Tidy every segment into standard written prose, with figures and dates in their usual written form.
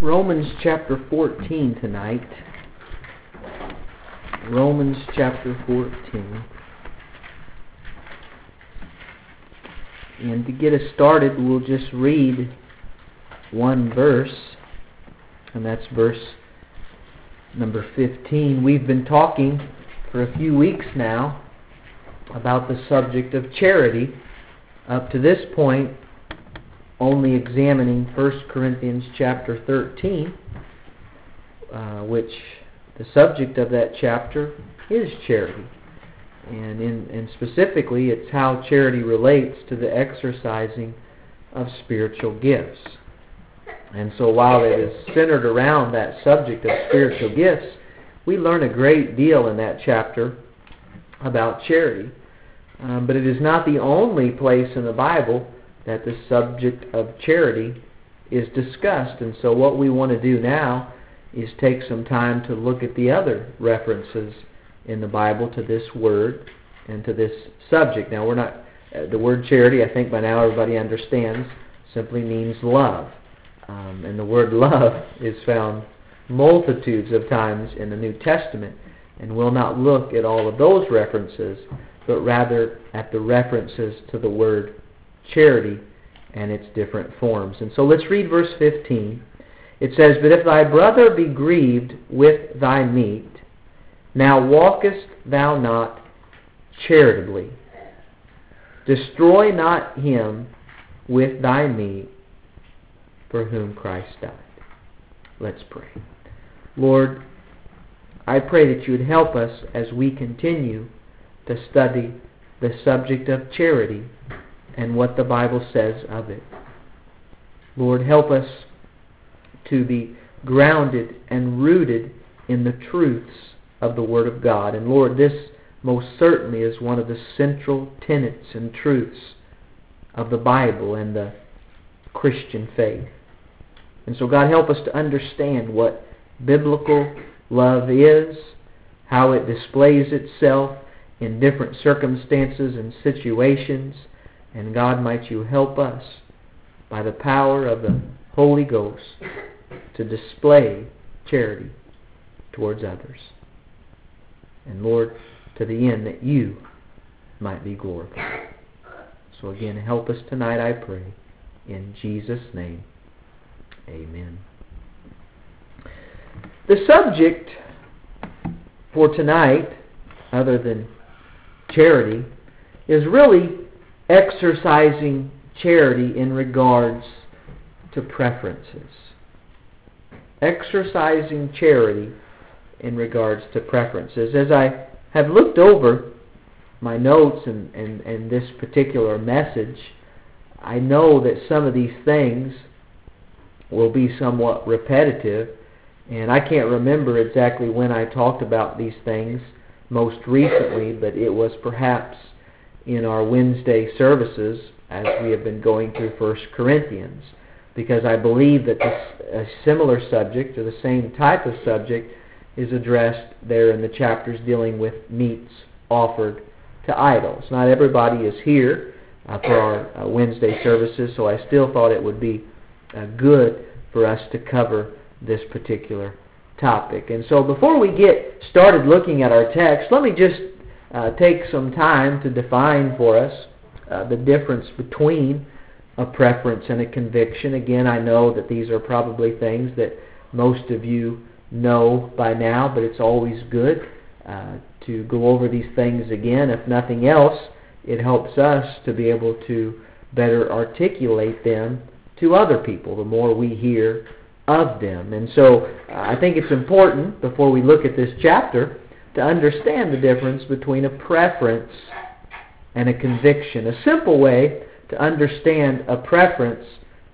Romans chapter 14 tonight. Romans chapter 14. And to get us started, we'll just read one verse, and that's verse number 15. We've been talking for a few weeks now about the subject of charity. Up to this point, only examining 1 Corinthians chapter 13, which the subject of that chapter is charity. And specifically, it's how charity relates to the exercising of spiritual gifts. And so while it is centered around that subject of spiritual gifts, we learn a great deal in that chapter about charity. But it is not the only place in the Bible that the subject of charity is discussed. And so what we want to do now is take some time to look at the other references in the Bible to this word and to this subject. Now, the word charity, I think by now everybody understands, simply means love. And the word love is found multitudes of times in the New Testament. And we'll not look at all of those references, but rather at the references to the word charity and its different forms. And so let's read verse 15. It says, "But if thy brother be grieved with thy meat, now walkest thou not charitably. Destroy not him with thy meat for whom Christ died." Let's pray. Lord, I pray that you would help us as we continue to study the subject of charity and what the Bible says of it. Lord, help us to be grounded and rooted in the truths of the Word of God. And Lord, this most certainly is one of the central tenets and truths of the Bible and the Christian faith. And so God, help us to understand what biblical love is, how it displays itself in different circumstances and situations. And God, might you help us by the power of the Holy Ghost to display charity towards others. And Lord, to the end that you might be glorified. So again, help us tonight, I pray. In Jesus' name, amen. The subject for tonight, other than charity, is really exercising charity in regards to preferences. Exercising charity in regards to preferences. As I have looked over my notes and this particular message, I know that some of these things will be somewhat repetitive, and I can't remember exactly when I talked about these things most recently, but it was perhaps in our Wednesday services as we have been going through 1 Corinthians, because I believe that a similar subject or the same type of subject is addressed there in the chapters dealing with meats offered to idols. Not everybody is here for our Wednesday services, so I still thought it would be good for us to cover this particular topic. And so before we get started looking at our text, let me just take some time to define for us the difference between a preference and a conviction. Again, I know that these are probably things that most of you know by now, but it's always good to go over these things again. If nothing else, it helps us to be able to better articulate them to other people the more we hear of them. And so I think it's important, before we look at this chapter, to understand the difference between a preference and a conviction. A simple way to understand a preference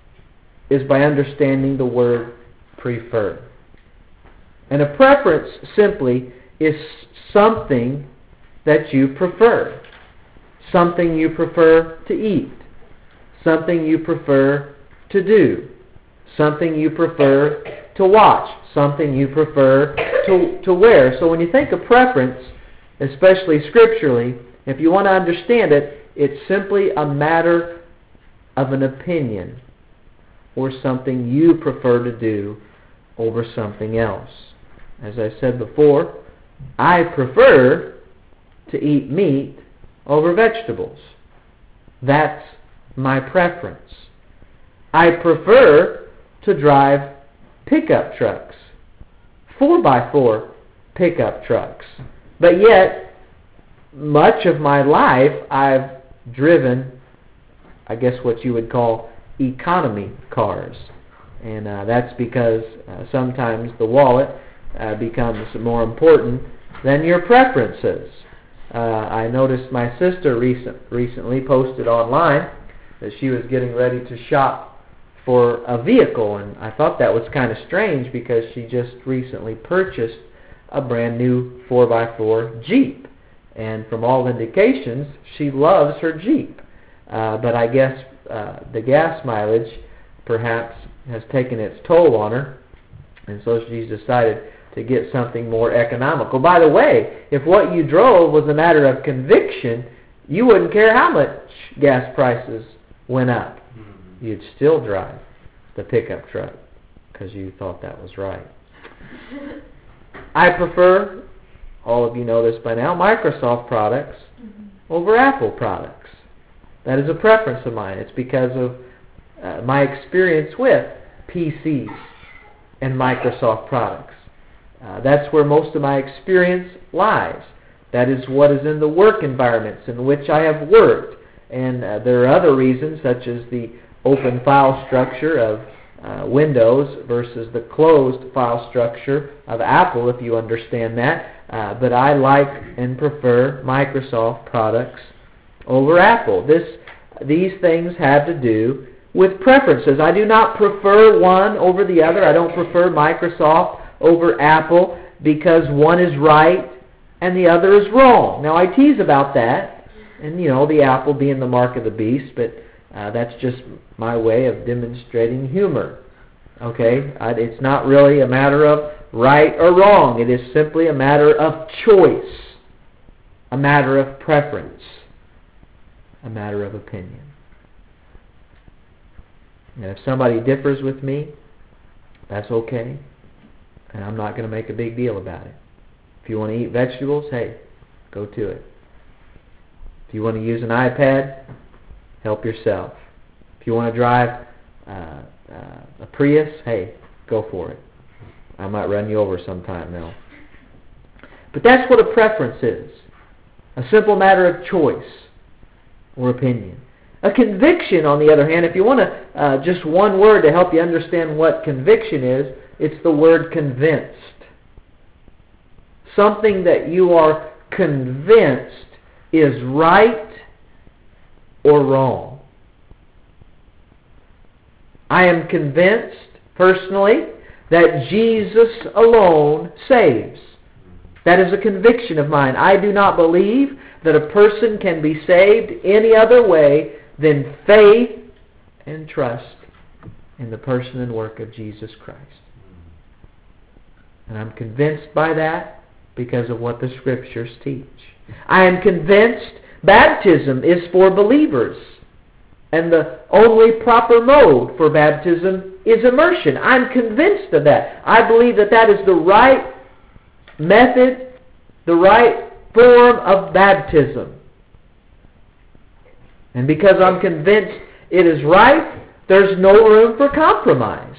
is by understanding the word prefer. And a preference simply is something that you prefer. Something you prefer to eat. Something you prefer to do. Something you prefer to watch. Something you prefer to wear. So when you think of preference, especially scripturally, if you want to understand it, it's simply a matter of an opinion or something you prefer to do over something else. As I said before, I prefer to eat meat over vegetables. That's my preference. I prefer to drive pickup trucks, 4x4 pickup trucks. But yet, much of my life I've driven, I guess what you would call economy cars. And that's because sometimes the wallet becomes more important than your preferences. I noticed my sister recently posted online that she was getting ready to shop for a vehicle, and I thought that was kind of strange because she just recently purchased a brand new 4x4 Jeep, and from all indications she loves her Jeep, but I guess the gas mileage perhaps has taken its toll on her, and so she's decided to get something more economical. By the way, if what you drove was a matter of conviction, you wouldn't care how much gas prices went up. You'd still drive the pickup truck because you thought that was right. I prefer, all of you know this by now, Microsoft products over Apple products. That is a preference of mine. It's because of my experience with PCs and Microsoft products. That's where most of my experience lies. That is what is in the work environments in which I have worked. And there are other reasons, such as the open file structure of Windows versus the closed file structure of Apple, if you understand that. But I like and prefer Microsoft products over Apple. These things have to do with preferences. I do not prefer one over the other. I don't prefer Microsoft over Apple because one is right and the other is wrong. Now I tease about that, and the Apple being the mark of the beast, but that's just my way of demonstrating humor. Okay? It's not really a matter of right or wrong. It is simply a matter of choice, a matter of preference, a matter of opinion. And if somebody differs with me, that's okay. And I'm not going to make a big deal about it. If you want to eat vegetables, hey, go to it. If you want to use an iPad, help yourself. If you want to drive a Prius, hey, go for it. I might run you over sometime now. But that's what a preference is. A simple matter of choice or opinion. A conviction, on the other hand, if you want to, just one word to help you understand what conviction is, it's the word convinced. Something that you are convinced is right or wrong. I am convinced, personally, that Jesus alone saves. That is a conviction of mine. I do not believe that a person can be saved any other way than faith and trust in the person and work of Jesus Christ. And I'm convinced by that because of what the Scriptures teach. I am convinced baptism is for believers, and the only proper mode for baptism is immersion. I'm convinced of that. I believe that that is the right method, the right form of baptism. And because I'm convinced it is right, there's no room for compromise.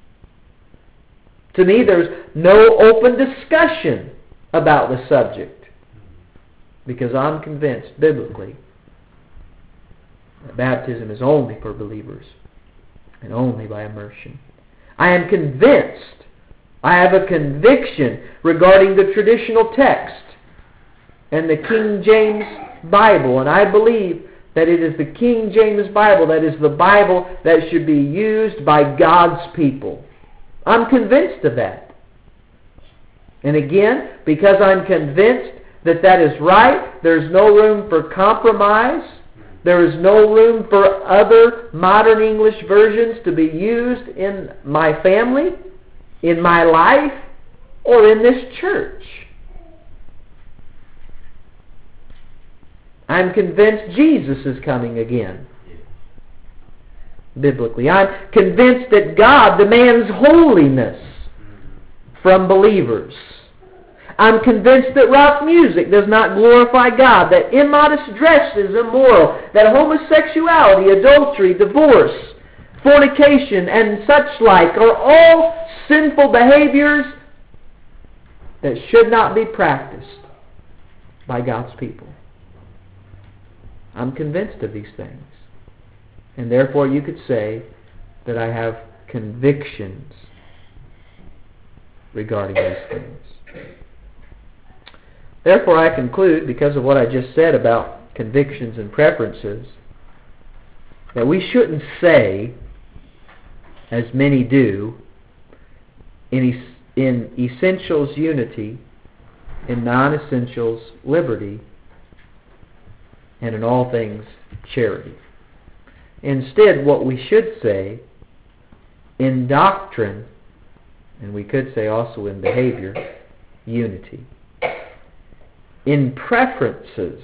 To me, there's no open discussion about the subject, because I'm convinced biblically that baptism is only for believers and only by immersion. I am convinced, I have a conviction regarding the traditional text and the King James Bible, and I believe that it is the King James Bible that is the Bible that should be used by God's people. I'm convinced of that. And again, because I'm convinced that that is right, there's no room for compromise. There is no room for other modern English versions to be used in my family, in my life, or in this church. I'm convinced Jesus is coming again. Biblically. I'm convinced that God demands holiness from believers. I'm convinced that rock music does not glorify God, that immodest dress is immoral, that homosexuality, adultery, divorce, fornication, and such like are all sinful behaviors that should not be practiced by God's people. I'm convinced of these things. And therefore you could say that I have convictions regarding these things. Therefore I conclude, because of what I just said about convictions and preferences, that we shouldn't say, as many do, in essentials unity, in non-essentials liberty, and in all things charity. Instead, what we should say, in doctrine, and we could say also in behavior, unity. In preferences,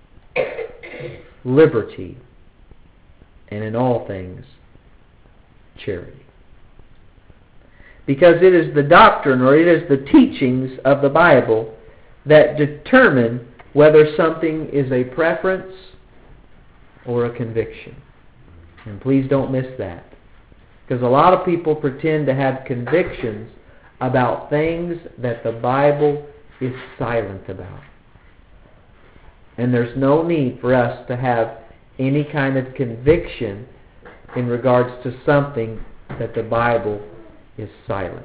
liberty, and in all things, charity. Because it is the doctrine, or it is the teachings of the Bible that determine whether something is a preference or a conviction. And please don't miss that. Because a lot of people pretend to have convictions about things that the Bible is silent about. And there's no need for us to have any kind of conviction in regards to something that the Bible is silent.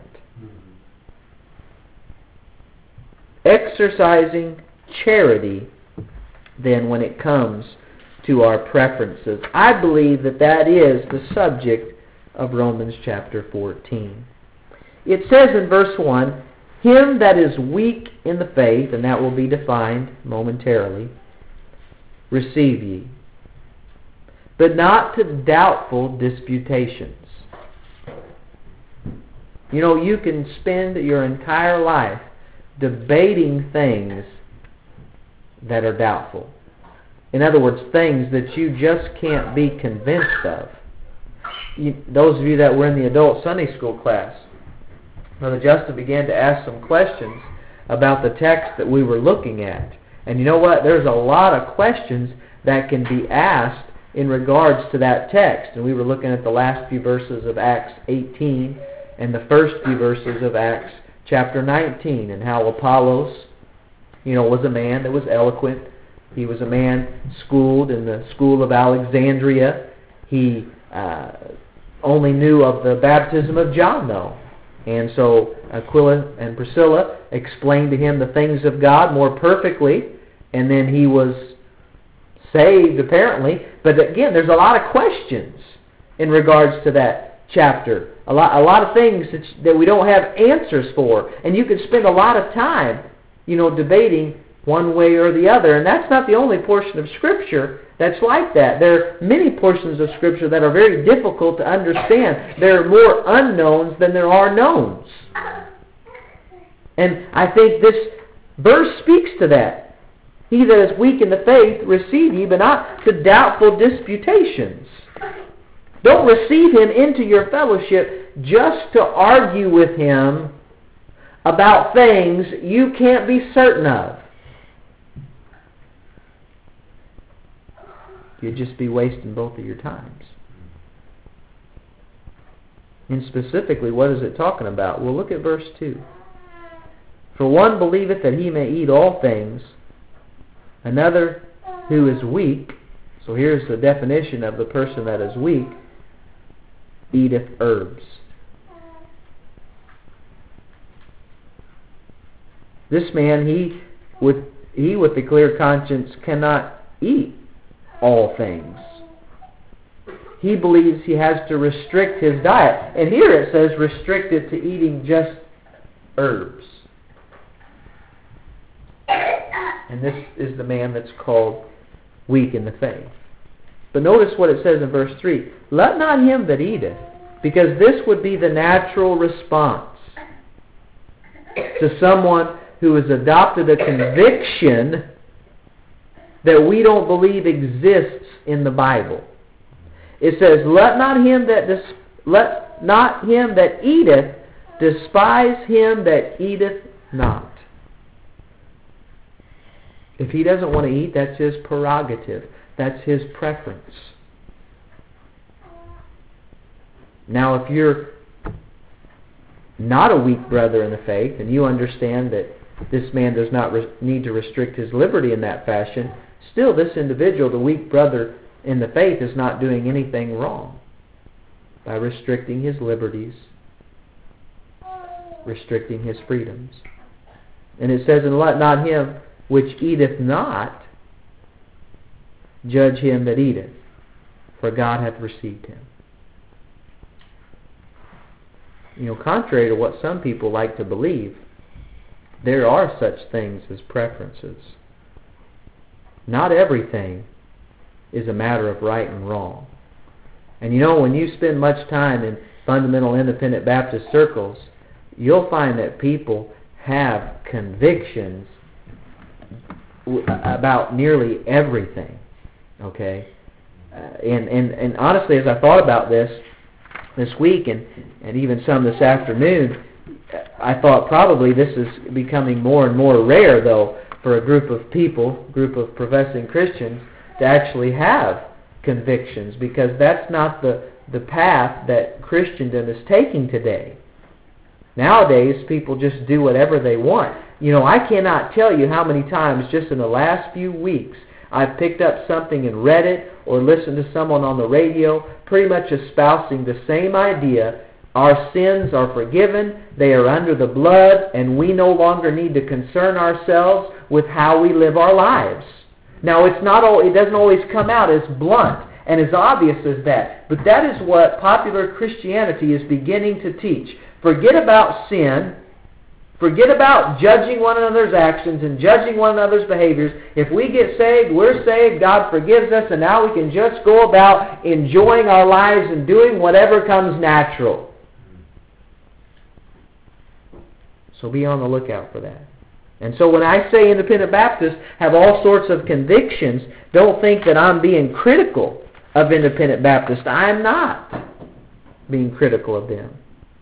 Exercising charity, then, when it comes to our preferences, I believe that that is the subject of Romans chapter 14. It says in verse 1, him that is weak in the faith, and that will be defined momentarily, receive ye, but not to doubtful disputations. You know, you can spend your entire life debating things that are doubtful. In other words, things that you just can't be convinced of. Those of you that were in the adult Sunday school class, Brother Justin began to ask some questions about the text that we were looking at. And you know what? There's a lot of questions that can be asked in regards to that text. And we were looking at the last few verses of Acts 18 and the first few verses of Acts chapter 19, and how Apollos, was a man that was eloquent. He was a man schooled in the school of Alexandria. He only knew of the baptism of John, though. And so Aquila and Priscilla explained to him the things of God more perfectly, and then he was saved, apparently. But again, there's a lot of questions in regards to that chapter. A lot of things that we don't have answers for. And you could spend a lot of time, debating one way or the other. And that's not the only portion of Scripture that's like that. There are many portions of Scripture that are very difficult to understand. There are more unknowns than there are knowns. And I think this verse speaks to that. He that is weak in the faith, receive ye, but not to doubtful disputations. Don't receive him into your fellowship just to argue with him about things you can't be certain of. You'd just be wasting both of your times. And specifically, what is it talking about? Well, look at verse 2. For one believeth that he may eat all things, another who is weak, so here's the definition of the person that is weak, eateth herbs. This man, he with a clear conscience cannot eat all things. He believes he has to restrict his diet. And here it says restricted to eating just herbs. And this is the man that's called weak in the faith. But notice what it says in verse 3. Let not him that eateth, because this would be the natural response to someone who has adopted a conviction that we don't believe exists in the Bible. It says, let not him that eateth Despise him that eateth not. If he doesn't want to eat, that's his prerogative. That's his preference. Now, if you're not a weak brother in the faith, and you understand that this man does not need to restrict his liberty in that fashion, still this individual, the weak brother in the faith, is not doing anything wrong by restricting his liberties, restricting his freedoms. And it says, and let not him which eateth not judge him that eateth, for God hath received him. You know, contrary to what some people like to believe, there are such things as preferences. Not everything is a matter of right and wrong. And you know, when you spend much time in fundamental independent Baptist circles, you'll find that people have convictions about nearly everything. Okay? And honestly, as I thought about this week and even some this afternoon, I thought probably this is becoming more and more rare, though, for a group of people, group of professing Christians, to actually have convictions, because that's not the path that Christendom is taking today. Nowadays, people just do whatever they want. You know, I cannot tell you how many times just in the last few weeks I've picked up something and read it or listened to someone on the radio pretty much espousing the same idea. Our sins are forgiven, they are under the blood, and we no longer need to concern ourselves with how we live our lives. Now, it doesn't always come out as blunt and as obvious as that, but that is what popular Christianity is beginning to teach. Forget about sin. Forget about judging one another's actions and judging one another's behaviors. If we get saved, we're saved, God forgives us, and now we can just go about enjoying our lives and doing whatever comes natural. So be on the lookout for that. And so when I say independent Baptists have all sorts of convictions, don't think that I'm being critical of independent Baptists. I'm not being critical of them.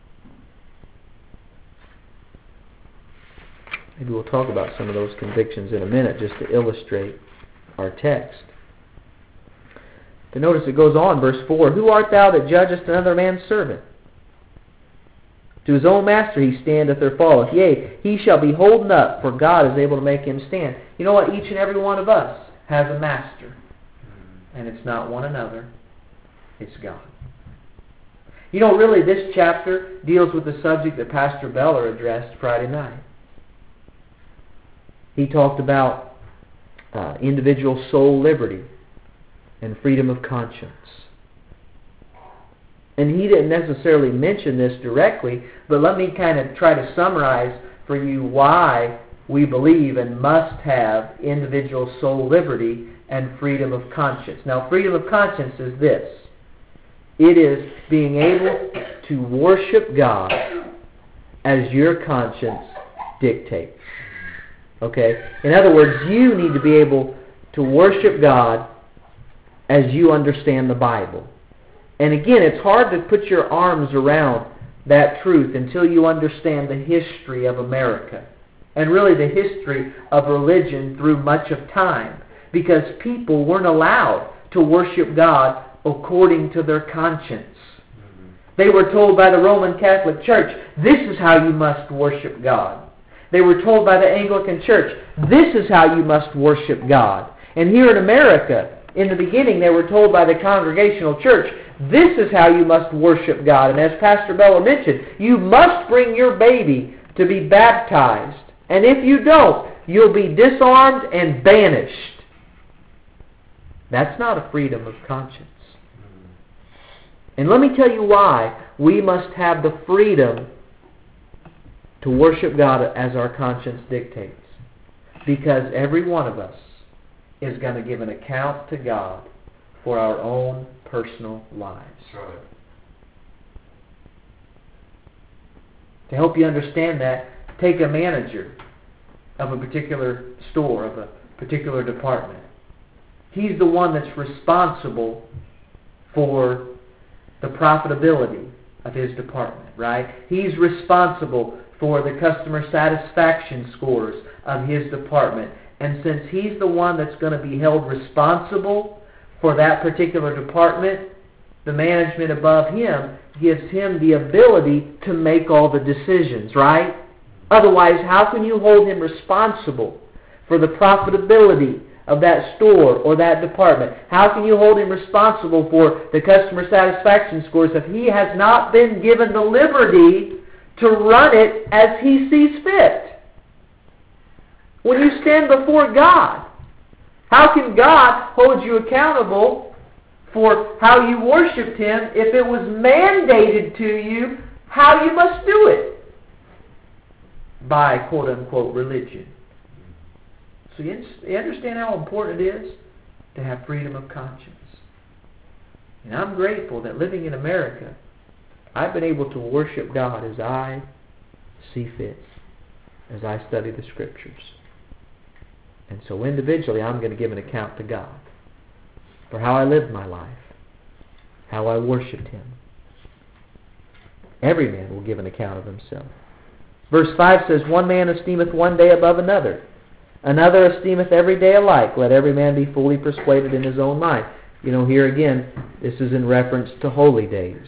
Maybe we'll talk about some of those convictions in a minute just to illustrate our text. But notice it goes on, verse 4, Who art thou that judgest another man's servant? To his own master he standeth or falleth. Yea, he shall be holden up, for God is able to make him stand. You know what? Each and every one of us has a master. And it's not one another. It's God. You know, really, this chapter deals with the subject that Pastor Beller addressed Friday night. He talked about individual soul liberty and freedom of conscience. And he didn't necessarily mention this directly, but let me kind of try to summarize for you why we believe and must have individual soul liberty and freedom of conscience. Now, freedom of conscience is this. It is being able to worship God as your conscience dictates. Okay? In other words, you need to be able to worship God as you understand the Bible. And again, it's hard to put your arms around that truth until you understand the history of America and really the history of religion through much of time, because people weren't allowed to worship God according to their conscience. They were told by the Roman Catholic Church, this is how you must worship God. They were told by the Anglican Church, this is how you must worship God. And here in America, in the beginning, they were told by the Congregational Church, this is how you must worship God. And as Pastor Beller mentioned, you must bring your baby to be baptized. And if you don't, you'll be disarmed and banished. That's not a freedom of conscience. And let me tell you why we must have the freedom to worship God as our conscience dictates. Because every one of us is going to give an account to God for our own personal lives. Right. To help you understand that, take a manager of a particular store, of a particular department. He's the one that's responsible for the profitability of his department, right? He's responsible for the customer satisfaction scores of his department. And since he's the one that's going to be held responsible for that particular department, the management above him gives him the ability to make all the decisions, right? Otherwise, how can you hold him responsible for the profitability of that store or that department? How can you hold him responsible for the customer satisfaction scores if he has not been given the liberty to run it as he sees fit? When you stand before God, how can God hold you accountable for how you worshiped Him if it was mandated to you how you must do it by quote-unquote religion? So you understand how important it is to have freedom of conscience. And I'm grateful that living in America, I've been able to worship God as I see fit, as I study the Scriptures. And so individually, I'm going to give an account to God for how I lived my life, how I worshipped Him. Every man will give an account of himself. Verse 5 says, One man esteemeth one day above another. Another esteemeth every day alike. Let every man be fully persuaded in his own mind. You know, here again, this is in reference to holy days.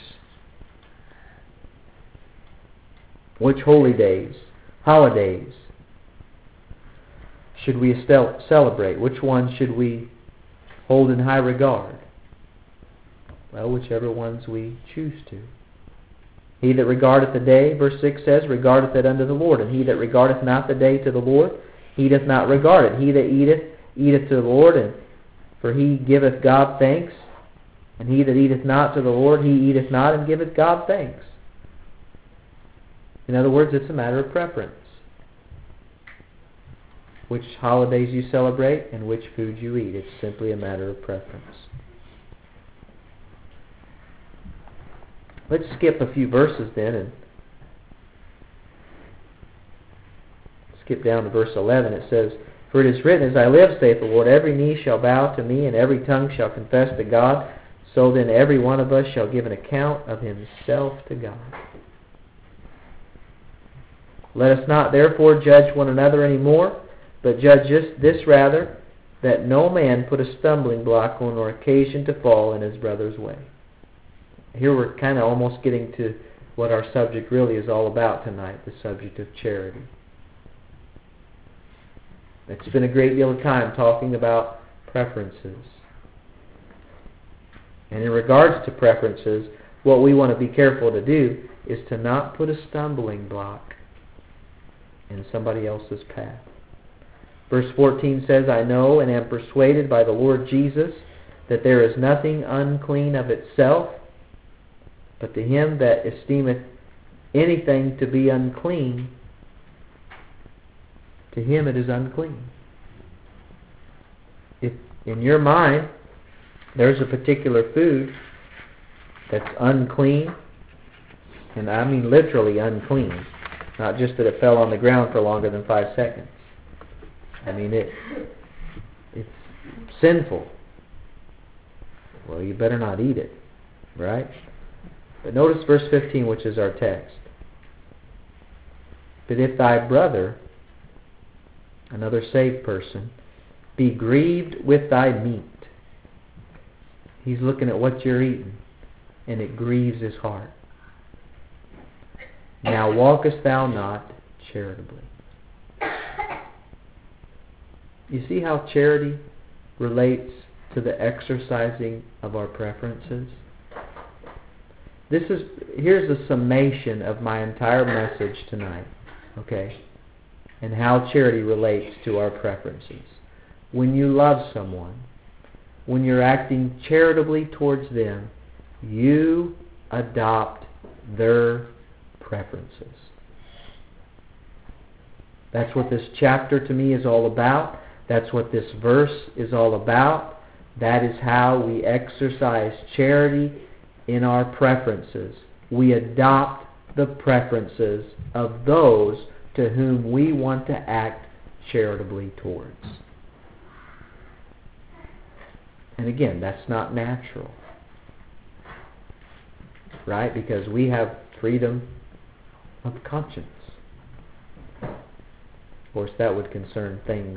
Which holy days? Holidays should we celebrate? Which ones should we hold in high regard? Well, whichever ones we choose to. He that regardeth the day, verse 6 says, regardeth it unto the Lord. And he that regardeth not the day to the Lord, he doth not regard it. He that eateth, eateth to the Lord, and for he giveth God thanks. And he that eateth not to the Lord, he eateth not, and giveth God thanks. In other words, it's a matter of preference. Which holidays you celebrate and which food you eat. It's simply a matter of preference. Let's skip a few verses then and skip down to verse 11. It says, For it is written, As I live, saith the Lord, every knee shall bow to me, and every tongue shall confess to God. So then every one of us shall give an account of himself to God. Let us not therefore judge one another any more, but judge this rather, that no man put a stumbling block on or occasion to fall in his brother's way. Here we're kind of almost getting to what our subject really is all about tonight, the subject of charity. It's been a great deal of time talking about preferences. And in regards to preferences, what we want to be careful to do is to not put a stumbling block in somebody else's path. Verse 14 says, I know and am persuaded by the Lord Jesus that there is nothing unclean of itself, but to him that esteemeth anything to be unclean, to him it is unclean. If in your mind there's a particular food that's unclean, and I mean literally unclean, not just that it fell on the ground for longer than 5 seconds. I mean, it's sinful. Well, you better not eat it, right? But notice verse 15, which is our text. But if thy brother, another saved person, be grieved with thy meat. He's looking at what you're eating, and it grieves his heart. Now walkest thou not charitably. You see how charity relates to the exercising of our preferences? Here's a summation of my entire message tonight, okay? And how charity relates to our preferences. When you love someone, when you're acting charitably towards them, you adopt their preferences. That's what this chapter to me is all about. That's what this verse is all about. That is how we exercise charity in our preferences. We adopt the preferences of those to whom we want to act charitably towards. And again, that's not natural. right? Because we have freedom of conscience. Of course, that would concern things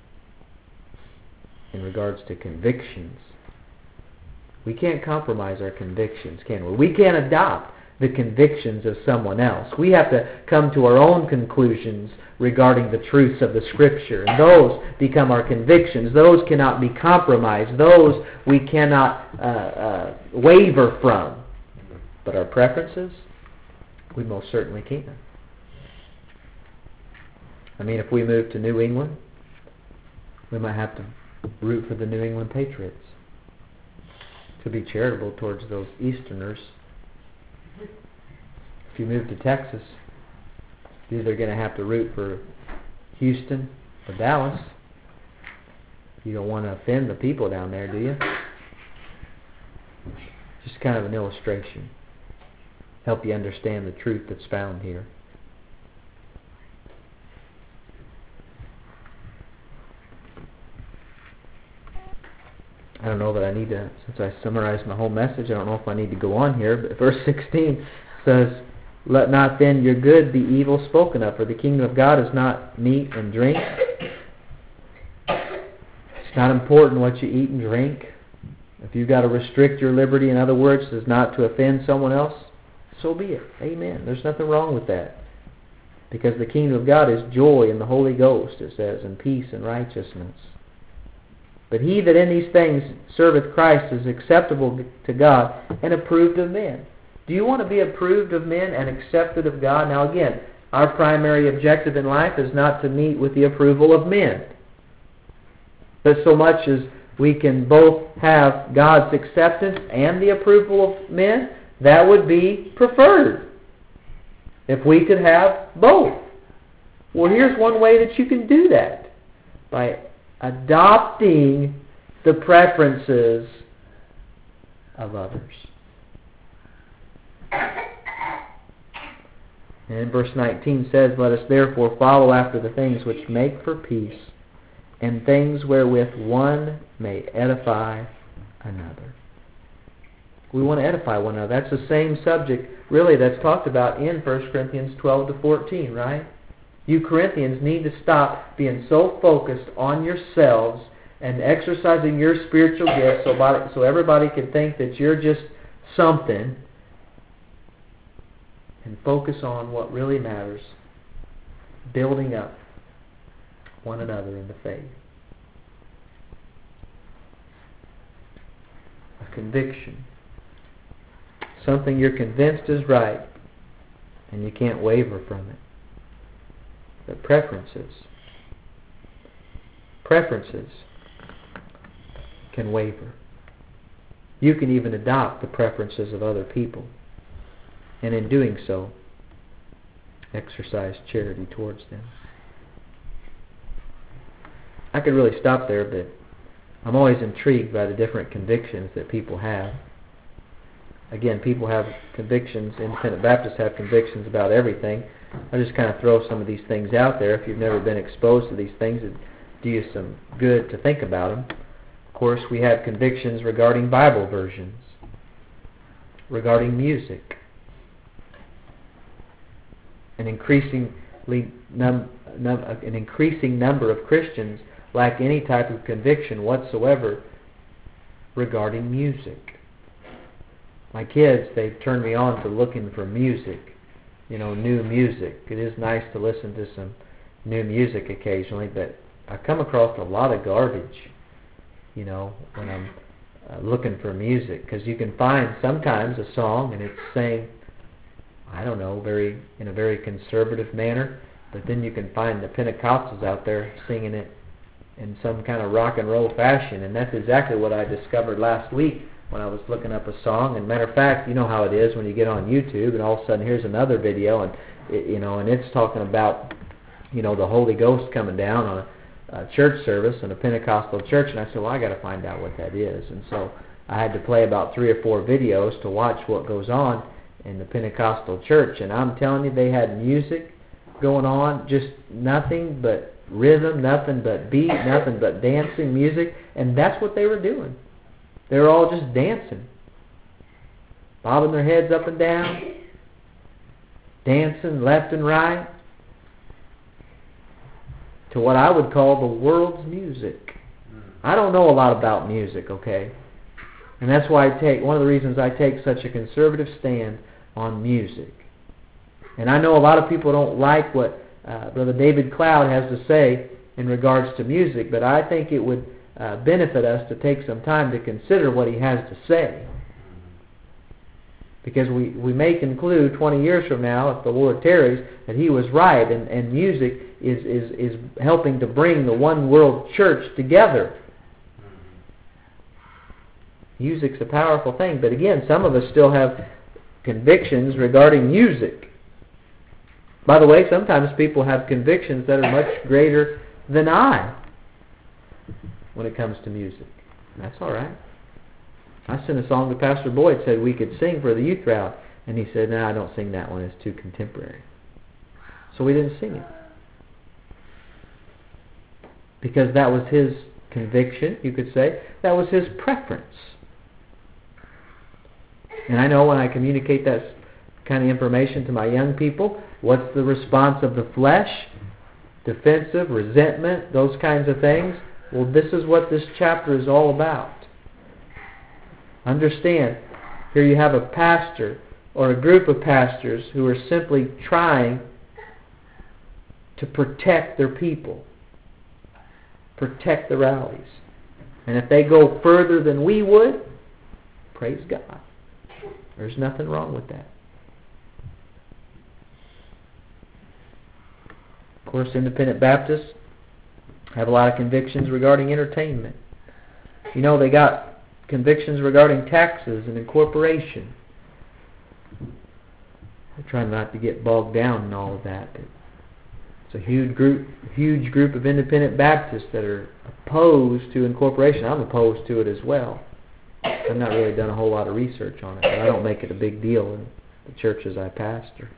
in regards to convictions. We can't compromise our convictions, can we? We can't adopt the convictions of someone else. We have to come to our own conclusions regarding the truths of the Scripture. And those become our convictions. Those cannot be compromised. Those we cannot waver from. But our preferences, we most certainly can. I mean, if we move to New England, we might have to root for the New England Patriots. To be charitable towards those Easterners. If you move to Texas, you're either going to have to root for Houston or Dallas. You don't want to offend the people down there, do you? Just kind of an illustration. Help you understand the truth that's found here. I don't know that I need to, since I summarized my whole message, I don't know if I need to go on here, but verse 16 says, "Let not then your good be evil spoken of, for the kingdom of God is not meat and drink." It's not important what you eat and drink. If you've got to restrict your liberty, in other words, is not to offend someone else, so be it. Amen. There's nothing wrong with that. Because the kingdom of God is joy in the Holy Ghost, it says, and peace and righteousness. But he that in these things serveth Christ is acceptable to God and approved of men. Do you want to be approved of men and accepted of God? Now again, our primary objective in life is not to meet with the approval of men. But so much as we can both have God's acceptance and the approval of men, that would be preferred. If we could have both. Well, here's one way that you can do that. By adopting the preferences of others. And verse 19 says, "Let us therefore follow after the things which make for peace, and things wherewith one may edify another." We want to edify one another. That's the same subject, really, that's talked about in 1 Corinthians 12 to 14, right? You Corinthians need to stop being so focused on yourselves and exercising your spiritual gifts so everybody can think that you're just something, and focus on what really matters, building up one another in the faith. A conviction. Something you're convinced is right, and you can't waver from it. But preferences can waver. You can even adopt the preferences of other people, and in doing so, exercise charity towards them. I could really stop there, but I'm always intrigued by the different convictions that people have. Again, people have convictions, Independent Baptists have convictions about everything. I just kind of throw some of these things out there. If you've never been exposed to these things, it'd do you some good to think about them. Of course, we have convictions regarding Bible versions, regarding music. An increasing number of Christians lack any type of conviction whatsoever regarding music. My kids, they've turned me on to looking for music, new music. It is nice to listen to some new music occasionally, but I come across a lot of garbage, when I'm looking for music, because you can find sometimes a song and it's saying, I don't know, in a very conservative manner, but then you can find the Pentecostals out there singing it in some kind of rock and roll fashion, and that's exactly what I discovered last week when I was looking up a song. And matter of fact, you know how it is when you get on YouTube and all of a sudden here's another video, and it's talking about the Holy Ghost coming down on a church service in a Pentecostal church, and I said, well, I got to find out what that is. And so I had to play about 3 or 4 videos to watch what goes on in the Pentecostal church, and I'm telling you, they had music going on, just nothing but rhythm, nothing but beat, nothing but dancing music, and that's what they were doing. They were all just dancing. bobbing their heads up and down, dancing left and right, to what I would call the world's music. I don't know a lot about music, okay? And that's why one of the reasons I take such a conservative stand on music. And I know a lot of people don't like what Brother David Cloud has to say in regards to music, but I think it would benefit us to take some time to consider what he has to say. Because we may conclude 20 years from now, if the Lord tarries, that he was right, and music is helping to bring the one world church together. Music's a powerful thing, but again, some of us still have convictions regarding music. By the way, sometimes people have convictions that are much greater than I when it comes to music. That's all right. I sent a song to Pastor Boyd, said we could sing for the youth route, and he said, "No, I don't sing that one. It's too contemporary." So we didn't sing it. Because that was his conviction, you could say. That was his preference. And I know when I communicate that kind of information to my young people, what's the response of the flesh? Defensive, resentment, those kinds of things. Well, this is what this chapter is all about. Understand, here you have a pastor or a group of pastors who are simply trying to protect their people, protect the rallies. And if they go further than we would, praise God. There's nothing wrong with that. Of course, independent Baptists have a lot of convictions regarding entertainment. You know, they got convictions regarding taxes and incorporation. I try not to get bogged down in all of that, but it's a huge group of independent Baptists that are opposed to incorporation. I'm opposed to it as well. I've not really done a whole lot of research on it, but I don't make it a big deal in the churches I pastor.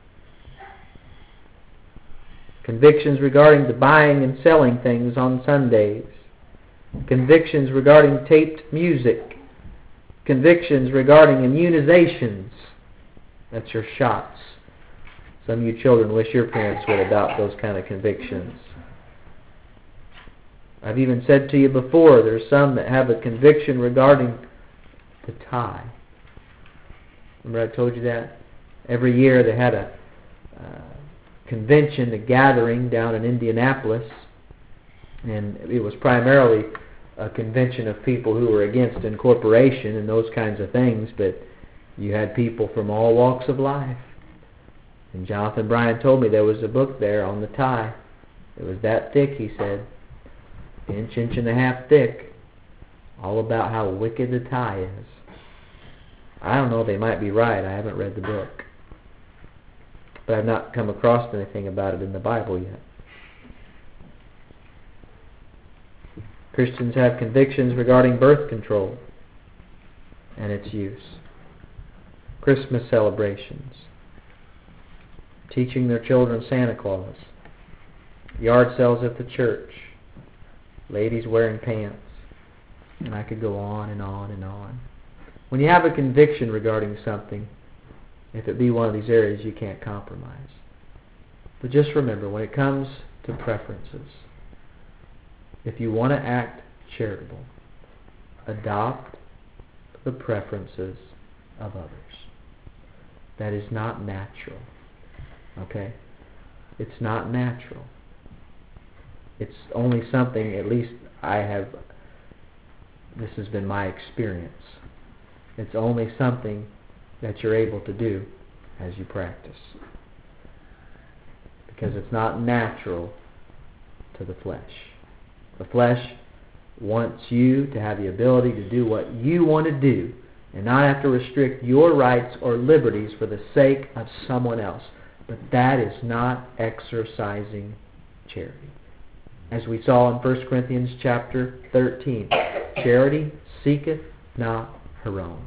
Convictions regarding the buying and selling things on Sundays. Convictions regarding taped music. Convictions regarding immunizations. That's your shots. Some of you children wish your parents would adopt those kind of convictions. I've even said to you before, there's some that have a conviction regarding the tie. Remember I told you that? Every year they had a convention, a gathering down in Indianapolis, and it was primarily a convention of people who were against incorporation and those kinds of things, but you had people from all walks of life. And Jonathan Bryan told me there was a book there on the tie. It was that thick, he said, inch and a half thick, all about how wicked the tie is. I don't know, they might be right. I haven't read the book. But I've not come across anything about it in the Bible yet. Christians have convictions regarding birth control and its use. Christmas celebrations. Teaching their children Santa Claus. Yard sales at the church. Ladies wearing pants. And I could go on and on and on. When you have a conviction regarding something, if it be one of these areas, you can't compromise. But just remember, when it comes to preferences, if you want to act charitable, adopt the preferences of others. That is not natural. Okay? It's not natural. It's only something, at least this has been my experience. It's only something that you're able to do as you practice. Because it's not natural to the flesh. The flesh wants you to have the ability to do what you want to do and not have to restrict your rights or liberties for the sake of someone else. But that is not exercising charity. As we saw in 1 Corinthians chapter 13, charity seeketh not her own.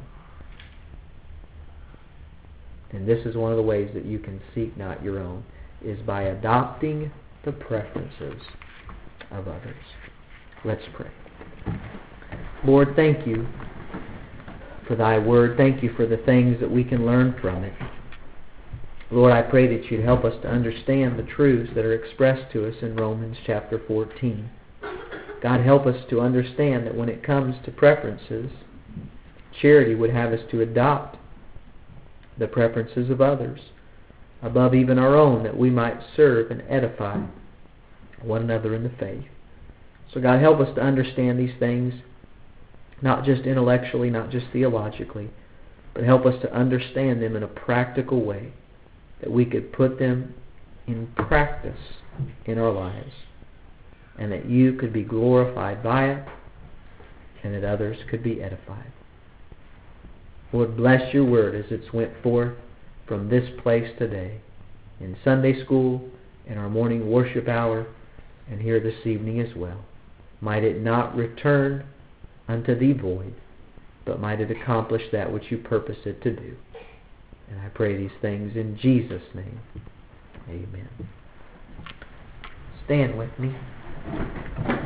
And this is one of the ways that you can seek not your own, is by adopting the preferences of others. Let's pray. Lord, thank you for Thy Word. Thank You for the things that we can learn from it. Lord, I pray that You'd help us to understand the truths that are expressed to us in Romans chapter 14. God, help us to understand that when it comes to preferences, charity would have us to adopt the preferences of others above even our own, that we might serve and edify one another in the faith. So God, help us to understand these things, not just intellectually, not just theologically, but help us to understand them in a practical way, that we could put them in practice in our lives, and that You could be glorified by it, and that others could be edified. Lord, bless Your Word as it's went forth from this place today, in Sunday school, in our morning worship hour, and here this evening as well. Might it not return unto Thee void, but might it accomplish that which You purpose it to do. And I pray these things in Jesus' name. Amen. Stand with me.